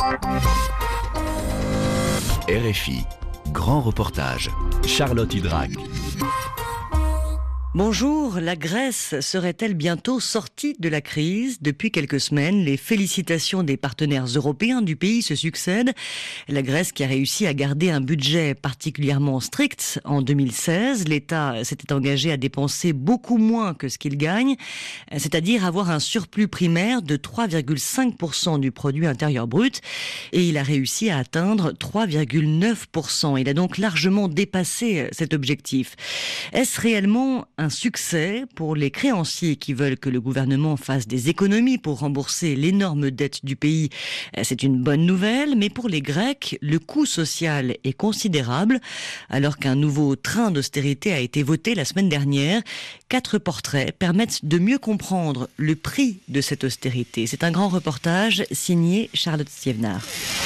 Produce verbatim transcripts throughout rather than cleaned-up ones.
R F I, grand reportage, Charlotte Hydrac. Bonjour, la Grèce serait-elle bientôt sortie de la crise? Depuis quelques semaines, les félicitations des partenaires européens du pays se succèdent. La Grèce qui a réussi à garder un budget particulièrement strict en deux mille seize. L'État s'était engagé à dépenser beaucoup moins que ce qu'il gagne, c'est-à-dire avoir un surplus primaire de trois virgule cinq pour cent du produit intérieur brut. Et il a réussi à atteindre trois virgule neuf pour cent. Il a donc largement dépassé cet objectif. Est-ce réellement un succès pour les créanciers qui veulent que le gouvernement fasse des économies pour rembourser l'énorme dette du pays? C'est une bonne nouvelle, mais pour les Grecs, le coût social est considérable. Alors qu'un nouveau train d'austérité a été voté la semaine dernière, quatre portraits permettent de mieux comprendre le prix de cette austérité. C'est un grand reportage signé Charlotte Sievnar.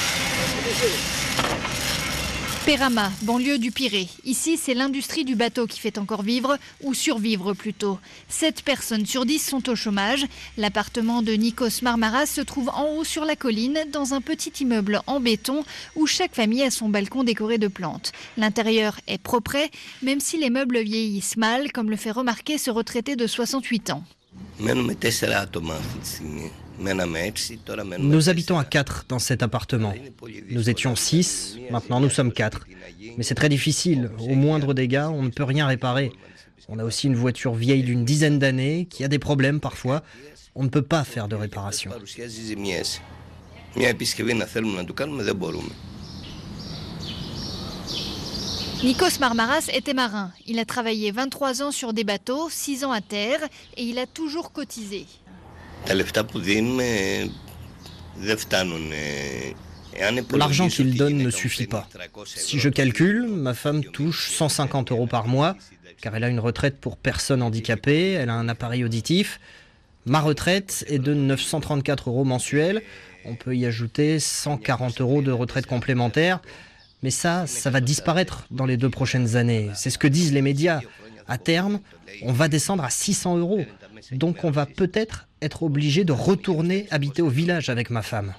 Perama, banlieue du Pirée. Ici, c'est l'industrie du bateau qui fait encore vivre, ou survivre plutôt. sept personnes sur dix sont au chômage. L'appartement de Nikos Marmaras se trouve en haut sur la colline, dans un petit immeuble en béton, où chaque famille a son balcon décoré de plantes. L'intérieur est propre, même si les meubles vieillissent mal, comme le fait remarquer ce retraité de soixante-huit ans. Nous habitons à quatre dans cet appartement. Nous étions six, maintenant nous sommes quatre. Mais c'est très difficile, au moindre dégât, on ne peut rien réparer. On a aussi une voiture vieille d'une dizaine d'années, qui a des problèmes parfois. On ne peut pas faire de réparation. Nikos Marmaras était marin. Il a travaillé vingt-trois ans sur des bateaux, six ans à terre, et il a toujours cotisé. L'argent qu'il donne ne suffit pas. Si je calcule, ma femme touche cent cinquante euros par mois, car elle a une retraite pour personnes handicapées, elle a un appareil auditif. Ma retraite est de neuf cent trente-quatre euros mensuels. On peut y ajouter cent quarante euros de retraite complémentaire. Mais ça, ça va disparaître dans les deux prochaines années. C'est ce que disent les médias. À terme, on va descendre à six cents euros. Donc on va peut-être être obligé de retourner habiter au village avec ma femme.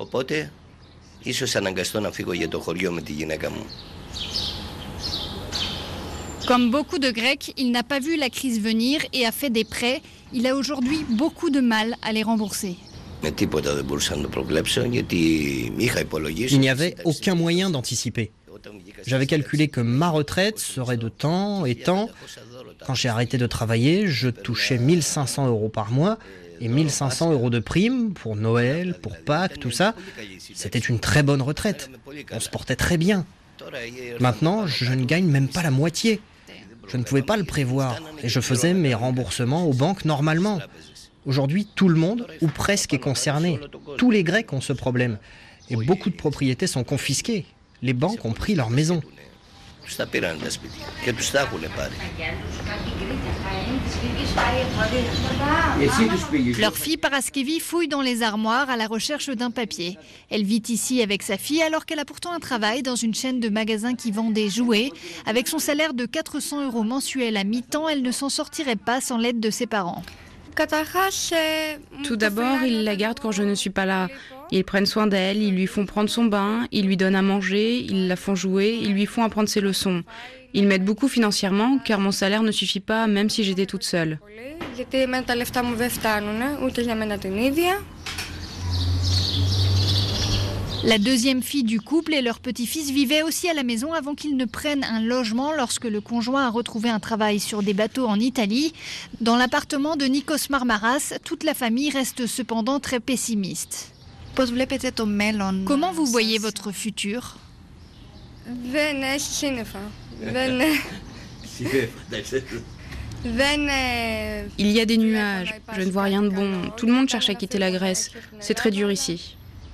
Comme beaucoup de Grecs, il n'a pas vu la crise venir et a fait des prêts. Il a aujourd'hui beaucoup de mal à les rembourser. Il n'y avait aucun moyen d'anticiper. J'avais calculé que ma retraite serait de temps et temps. Quand j'ai arrêté de travailler, je touchais mille cinq cents euros par mois et mille cinq cents euros de primes pour Noël, pour Pâques, tout ça. C'était une très bonne retraite. On se portait très bien. Maintenant, je ne gagne même pas la moitié. Je ne pouvais pas le prévoir et je faisais mes remboursements aux banques normalement. Aujourd'hui, tout le monde, ou presque, est concerné. Tous les Grecs ont ce problème. Et beaucoup de propriétés sont confisquées. Les banques ont pris leurs maisons. Leur fille Paraskevi fouille dans les armoires à la recherche d'un papier. Elle vit ici avec sa fille alors qu'elle a pourtant un travail dans une chaîne de magasins qui vend des jouets. Avec son salaire de quatre cents euros mensuels à mi-temps, elle ne s'en sortirait pas sans l'aide de ses parents. Tout d'abord, ils la gardent quand je ne suis pas là. Ils prennent soin d'elle, ils lui font prendre son bain, ils lui donnent à manger, ils la font jouer, ils lui font apprendre ses leçons. Ils m'aident beaucoup financièrement car mon salaire ne suffit pas même si j'étais toute seule. La deuxième fille du couple et leur petit-fils vivaient aussi à la maison avant qu'ils ne prennent un logement lorsque le conjoint a retrouvé un travail sur des bateaux en Italie. Dans l'appartement de Nikos Marmaras, toute la famille reste cependant très pessimiste. Comment vous voyez votre futur ? Il y a des nuages, je ne vois rien de bon. Tout le monde cherche à quitter la Grèce. C'est très dur ici.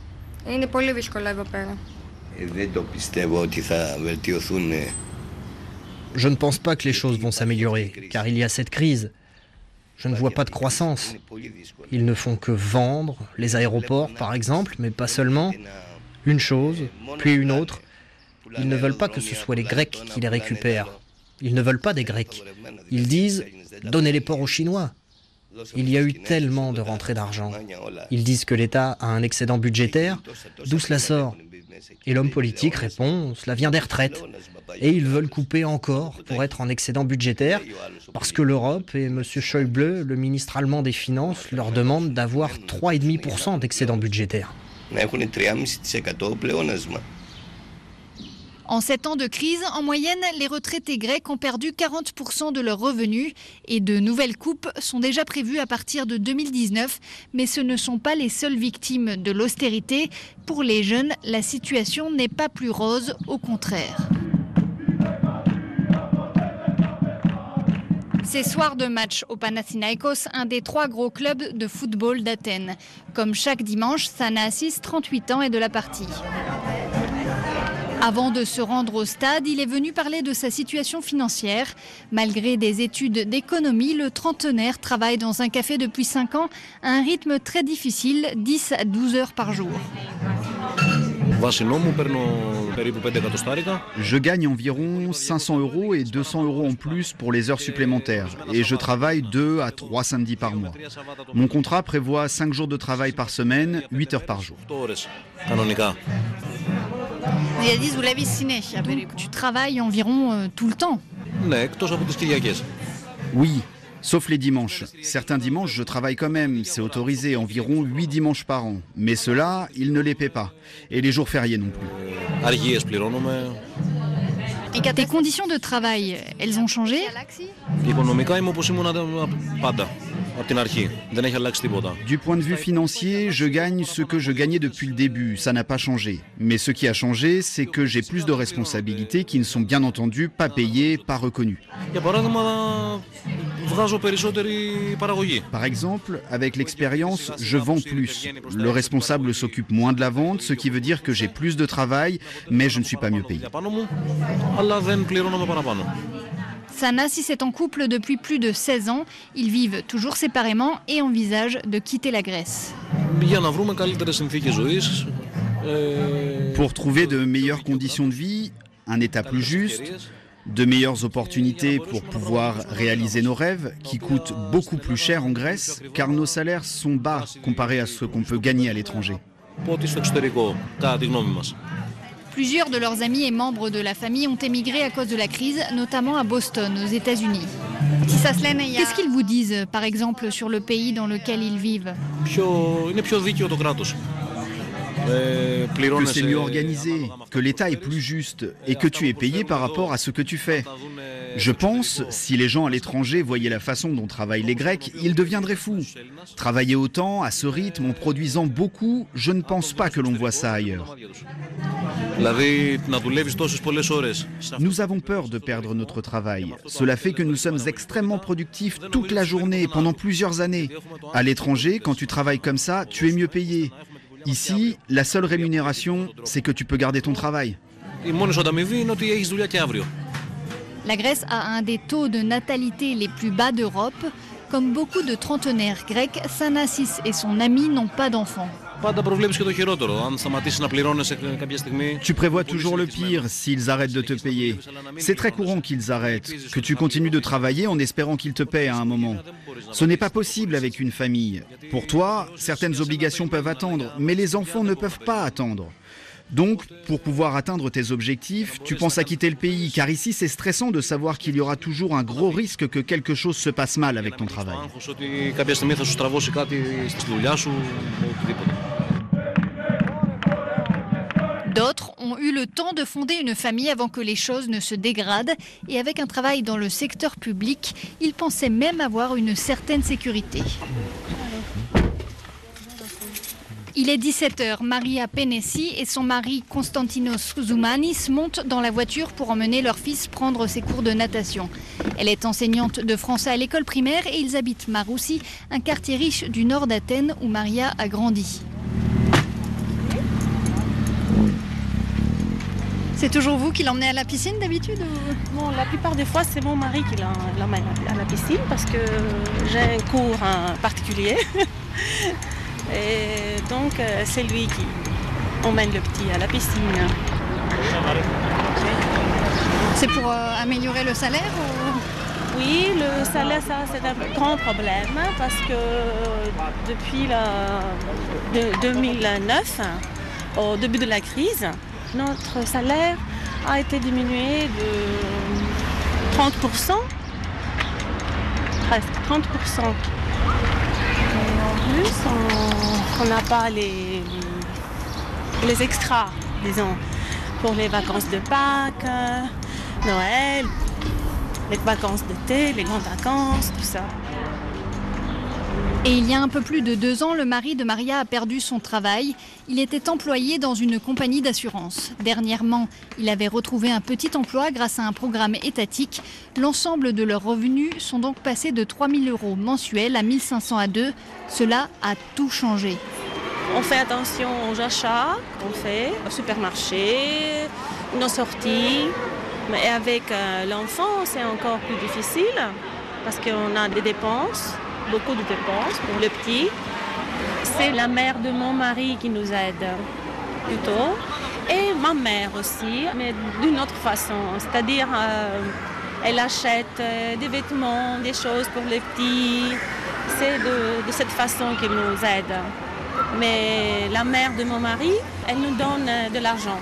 Je ne pense pas que les choses vont s'améliorer, car il y a cette crise. Je ne vois pas de croissance. Ils ne font que vendre, les aéroports par exemple, mais pas seulement. Une chose, puis une autre. Ils ne veulent pas que ce soit les Grecs qui les récupèrent. Ils ne veulent pas des Grecs. Ils disent « donnez les ports aux Chinois ». Il y a eu tellement de rentrées d'argent. Ils disent que l'État a un excédent budgétaire. D'où cela sort? Et l'homme politique répond, cela vient des retraites. Et ils veulent couper encore pour être en excédent budgétaire, parce que l'Europe et M. Schäuble, le ministre allemand des Finances, leur demandent d'avoir trois virgule cinq pour cent d'excédent budgétaire. En sept ans de crise, en moyenne, les retraités grecs ont perdu quarante pour cent de leurs revenus et de nouvelles coupes sont déjà prévues à partir de deux mille dix-neuf. Mais ce ne sont pas les seules victimes de l'austérité. Pour les jeunes, la situation n'est pas plus rose, au contraire. C'est soir de match au Panathinaikos, un des trois gros clubs de football d'Athènes. Comme chaque dimanche, Thanassis, trente-huit ans, est de la partie. Avant de se rendre au stade, il est venu parler de sa situation financière. Malgré des études d'économie, le trentenaire travaille dans un café depuis cinq ans à un rythme très difficile, dix à douze heures par jour. Je gagne environ cinq cents euros et deux cents euros en plus pour les heures supplémentaires. Et je travaille deux à trois samedis par mois. Mon contrat prévoit cinq jours de travail par semaine, huit heures par jour. Donc, tu travailles environ euh, tout le temps. Oui, sauf les dimanches. Certains dimanches, je travaille quand même. C'est autorisé, environ huit dimanches par an. Mais ceux-là, ils ne les paient pas. Et les jours fériés non plus. Et tes conditions de travail, elles ont changé? Du point de vue financier, je gagne ce que je gagnais depuis le début, ça n'a pas changé. Mais ce qui a changé, c'est que j'ai plus de responsabilités qui ne sont bien entendu pas payées, pas reconnues. Par exemple, avec l'expérience, je vends plus. Le responsable s'occupe moins de la vente, ce qui veut dire que j'ai plus de travail, mais je ne suis pas mieux payé. Thanassis est en couple depuis plus de seize ans. Ils vivent toujours séparément et envisagent de quitter la Grèce. Pour trouver de meilleures conditions de vie, un état plus juste, de meilleures opportunités pour pouvoir réaliser nos rêves, qui coûtent beaucoup plus cher en Grèce, car nos salaires sont bas comparés à ce qu'on peut gagner à l'étranger. Plusieurs de leurs amis et membres de la famille ont émigré à cause de la crise, notamment à Boston, aux États-Unis. Qu'est-ce qu'ils vous disent, par exemple, sur le pays dans lequel ils vivent? Que c'est mieux organisé, que l'État est plus juste et que tu es payé par rapport à ce que tu fais. Je pense, si les gens à l'étranger voyaient la façon dont travaillent les Grecs, ils deviendraient fous. Travailler autant, à ce rythme, en produisant beaucoup, je ne pense pas que l'on voit ça ailleurs. Nous avons peur de perdre notre travail. Cela fait que nous sommes extrêmement productifs toute la journée, pendant plusieurs années. À l'étranger, quand tu travailles comme ça, tu es mieux payé. Ici, la seule rémunération, c'est que tu peux garder ton travail. La Grèce a un des taux de natalité les plus bas d'Europe. Comme beaucoup de trentenaires grecs, Thanassis et son ami n'ont pas d'enfants. Tu prévois toujours le pire s'ils arrêtent de te payer. C'est très courant qu'ils arrêtent, que tu continues de travailler en espérant qu'ils te paient à un moment. Ce n'est pas possible avec une famille. Pour toi, certaines obligations peuvent attendre, mais les enfants ne peuvent pas attendre. Donc, pour pouvoir atteindre tes objectifs, tu penses à quitter le pays, car ici c'est stressant de savoir qu'il y aura toujours un gros risque que quelque chose se passe mal avec ton travail. D'autres ont eu le temps de fonder une famille avant que les choses ne se dégradent et avec un travail dans le secteur public, ils pensaient même avoir une certaine sécurité. Il est dix-sept heures. Maria Penessi et son mari Konstantinos Zoumanis montent dans la voiture pour emmener leur fils prendre ses cours de natation. Elle est enseignante de français à l'école primaire et ils habitent Maroussi, un quartier riche du nord d'Athènes où Maria a grandi. C'est toujours vous qui l'emmenez à la piscine d'habitude ou... Bon, la plupart des fois, c'est mon mari qui l'emmène à la piscine parce que j'ai un cours en particulier. Et donc, c'est lui qui emmène le petit à la piscine. C'est pour euh, améliorer le salaire ou... Oui, le salaire, ça, c'est un grand problème parce que depuis la, de, deux mille neuf, au début de la crise, notre salaire a été diminué de trente pour cent, presque trente pour cent. Et en plus, on n'a pas les, les extras, disons, pour les vacances de Pâques, Noël, les vacances d'été, les grandes vacances, tout ça. Et il y a un peu plus de deux ans, le mari de Maria a perdu son travail. Il était employé dans une compagnie d'assurance. Dernièrement, il avait retrouvé un petit emploi grâce à un programme étatique. L'ensemble de leurs revenus sont donc passés de trois mille euros mensuels à mille cinq cents à deux. Cela a tout changé. On fait attention aux achats qu'on fait au supermarché, nos sorties. Mais avec euh, l'enfant, c'est encore plus difficile parce qu'on a des dépenses, beaucoup de dépenses pour le petit. C'est la mère de mon mari qui nous aide plutôt et ma mère aussi, mais d'une autre façon. C'est-à-dire, euh, elle achète euh, des vêtements, des choses pour les petits. C'est de, de cette façon qu'elle nous aide. Mais la mère de mon mari, elle nous donne de l'argent.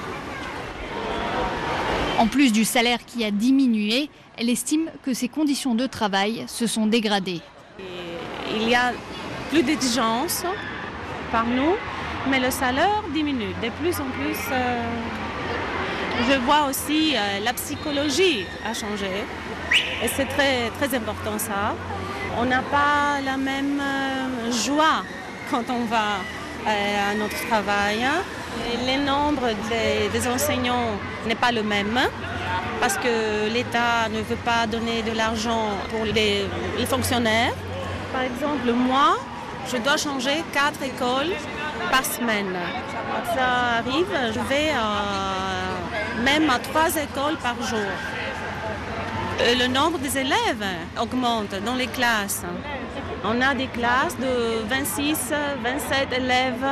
En plus du salaire qui a diminué, elle estime que ses conditions de travail se sont dégradées. Il y a plus d'exigences par nous, mais le salaire diminue. De plus en plus, euh, je vois aussi euh, la psychologie a changé. Et c'est très, très important ça. On n'a pas la même euh, joie quand on va euh, à notre travail. Le nombre des, des enseignants n'est pas le même parce que l'État ne veut pas donner de l'argent pour les, les fonctionnaires. Par exemple, moi, je dois changer quatre écoles par semaine. Quand ça arrive, je vais euh, même à trois écoles par jour. Le nombre des élèves augmente dans les classes. On a des classes de vingt-six, vingt-sept élèves.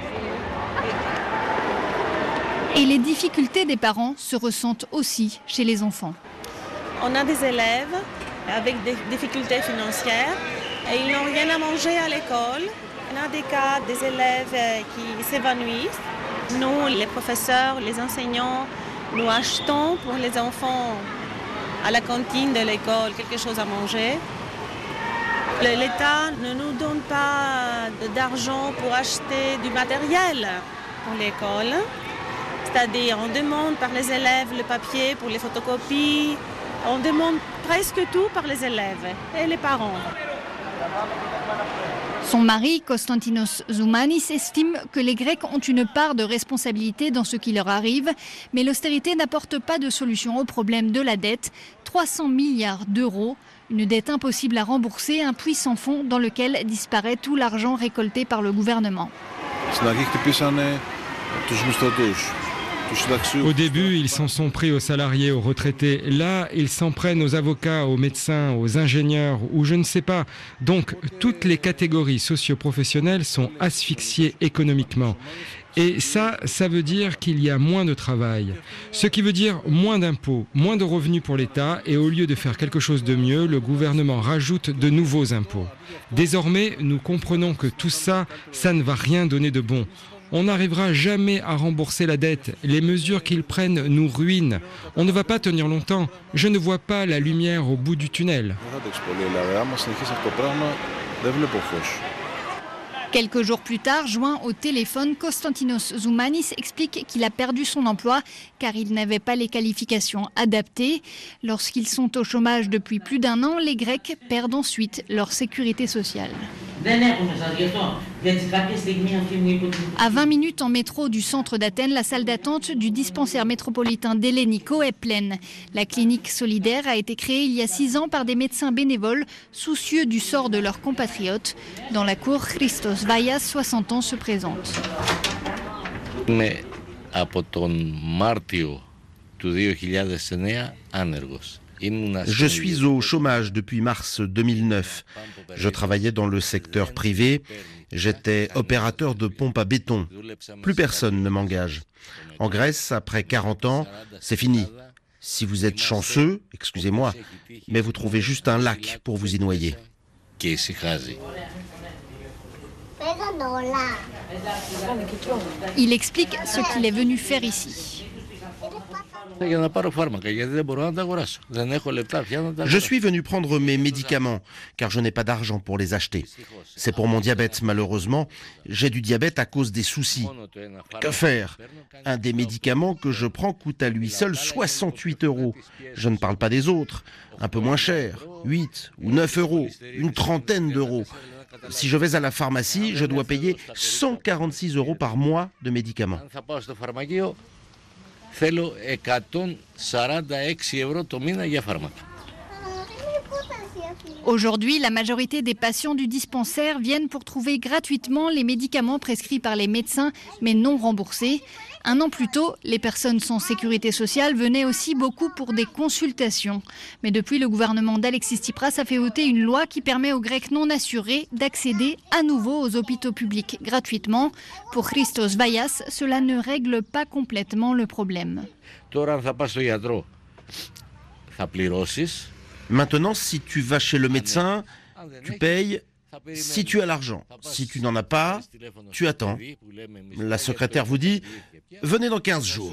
Et les difficultés des parents se ressentent aussi chez les enfants. On a des élèves avec des difficultés financières et ils n'ont rien à manger à l'école. On a des cas des élèves qui s'évanouissent. Nous, les professeurs, les enseignants, nous achetons pour les enfants à la cantine de l'école quelque chose à manger. L'État ne nous donne pas d'argent pour acheter du matériel pour l'école. C'est-à-dire, on demande par les élèves le papier pour les photocopies. On demande presque tout par les élèves et les parents. Son mari, Konstantinos Zoumanis, estime que les Grecs ont une part de responsabilité dans ce qui leur arrive, mais l'austérité n'apporte pas de solution au problème de la dette. trois cents milliards d'euros, une dette impossible à rembourser, un puits sans fond dans lequel disparaît tout l'argent récolté par le gouvernement. Au début, ils s'en sont pris aux salariés, aux retraités. Là, ils s'en prennent aux avocats, aux médecins, aux ingénieurs ou je ne sais pas. Donc, toutes les catégories socio-professionnelles sont asphyxiées économiquement. Et ça, ça veut dire qu'il y a moins de travail. Ce qui veut dire moins d'impôts, moins de revenus pour l'État. Et au lieu de faire quelque chose de mieux, le gouvernement rajoute de nouveaux impôts. Désormais, nous comprenons que tout ça, ça ne va rien donner de bon. On n'arrivera jamais à rembourser la dette. Les mesures qu'ils prennent nous ruinent. On ne va pas tenir longtemps. Je ne vois pas la lumière au bout du tunnel. Quelques jours plus tard, joint au téléphone, Konstantinos Zoumanis explique qu'il a perdu son emploi car il n'avait pas les qualifications adaptées. Lorsqu'ils sont au chômage depuis plus d'un an, les Grecs perdent ensuite leur sécurité sociale. À vingt minutes en métro du centre d'Athènes, la salle d'attente du dispensaire métropolitain d'Elleniko est pleine. La clinique solidaire a été créée il y a six ans par des médecins bénévoles soucieux du sort de leurs compatriotes. Dans la cour, Christos Vaias, soixante ans, se présente. Mais από τον Μάρτιο του δύο χιλιάδες εννέα άνεργος. Je suis au chômage depuis mars deux mille neuf. Je travaillais dans le secteur privé. J'étais opérateur de pompe à béton. Plus personne ne m'engage. En Grèce, après quarante ans, c'est fini. Si vous êtes chanceux, excusez-moi, mais vous trouvez juste un lac pour vous y noyer. Il explique ce qu'il est venu faire ici. Je suis venu prendre mes médicaments, car je n'ai pas d'argent pour les acheter. C'est pour mon diabète, malheureusement. J'ai du diabète à cause des soucis. Que faire? Un des médicaments que je prends coûte à lui seul soixante-huit euros. Je ne parle pas des autres. Un peu moins cher, huit ou neuf euros, une trentaine d'euros. Si je vais à la pharmacie, je dois payer cent quarante-six euros par mois de médicaments. Aujourd'hui, la majorité des patients du dispensaire viennent pour trouver gratuitement les médicaments prescrits par les médecins, mais non remboursés. Un an plus tôt, les personnes sans sécurité sociale venaient aussi beaucoup pour des consultations. Mais depuis, le gouvernement d'Alexis Tsipras a fait voter une loi qui permet aux Grecs non assurés d'accéder à nouveau aux hôpitaux publics gratuitement. Pour Christos Vaias, cela ne règle pas complètement le problème. Maintenant, si tu vas chez le médecin, tu payes si tu as l'argent. Si tu n'en as pas, tu attends. La secrétaire vous dit « Venez dans quinze jours ».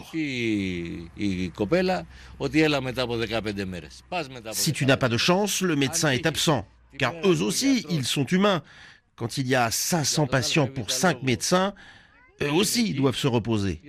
Si tu n'as pas de chance, le médecin est absent. Car eux aussi, ils sont humains. Quand il y a cinq cents patients pour cinq médecins, eux aussi doivent se reposer.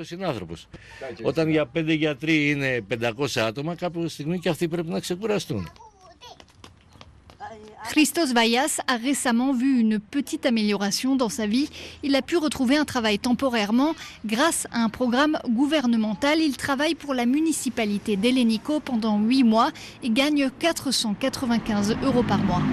Christos Vaias a récemment vu une petite amélioration dans sa vie. Il a pu retrouver un travail temporairement. Grâce à un programme gouvernemental, il travaille pour la municipalité d'Elleniko pendant huit mois et gagne quatre cent quatre-vingt-quinze euros par mois.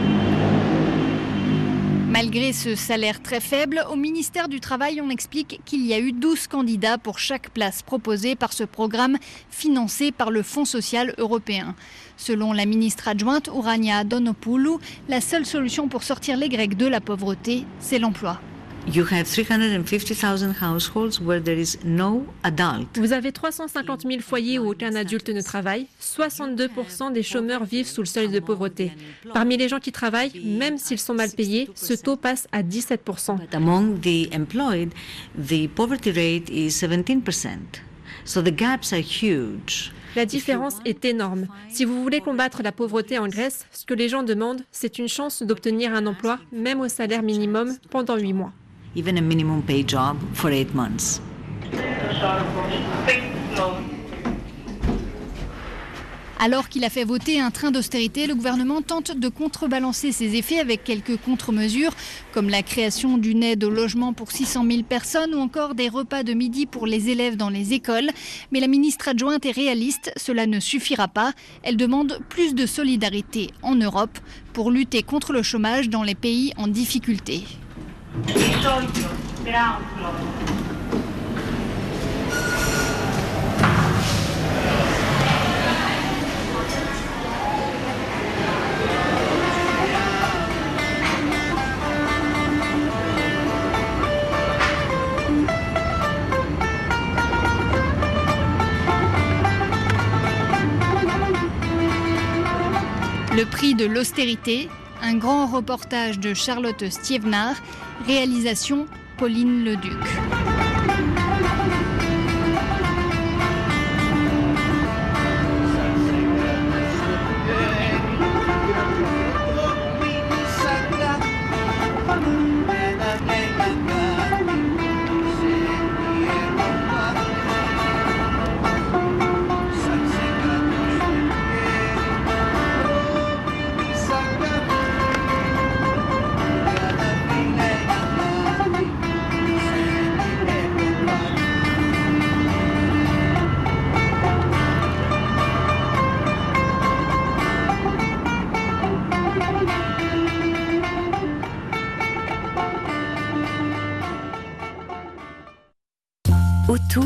Malgré ce salaire très faible, au ministère du Travail, on explique qu'il y a eu douze candidats pour chaque place proposée par ce programme financé par le Fonds social européen. Selon la ministre adjointe Ourania Donopoulou, la seule solution pour sortir les Grecs de la pauvreté, c'est l'emploi. Vous avez trois cent cinquante mille foyers où aucun adulte ne travaille. soixante-deux pour cent des chômeurs vivent sous le seuil de pauvreté. Parmi les gens qui travaillent, même s'ils sont mal payés, ce taux passe à dix-sept pour cent. Among the employed, the poverty rate is seventeen percent. So the gaps are huge. La différence est énorme. Si vous voulez combattre la pauvreté en Grèce, ce que les gens demandent, c'est une chance d'obtenir un emploi, même au salaire minimum, pendant huit mois. Even a minimum pay job for eight months. Alors qu'il a fait voter un train d'austérité, le gouvernement tente de contrebalancer ses effets avec quelques contre-mesures, comme la création d'une aide au logement pour six cent mille personnes ou encore des repas de midi pour les élèves dans les écoles. Mais la ministre adjointe est réaliste, cela ne suffira pas. Elle demande plus de solidarité en Europe pour lutter contre le chômage dans les pays en difficulté. Le prix de l'austérité, un grand reportage de Charlotte Stievnar, réalisation Pauline Leduc. Autour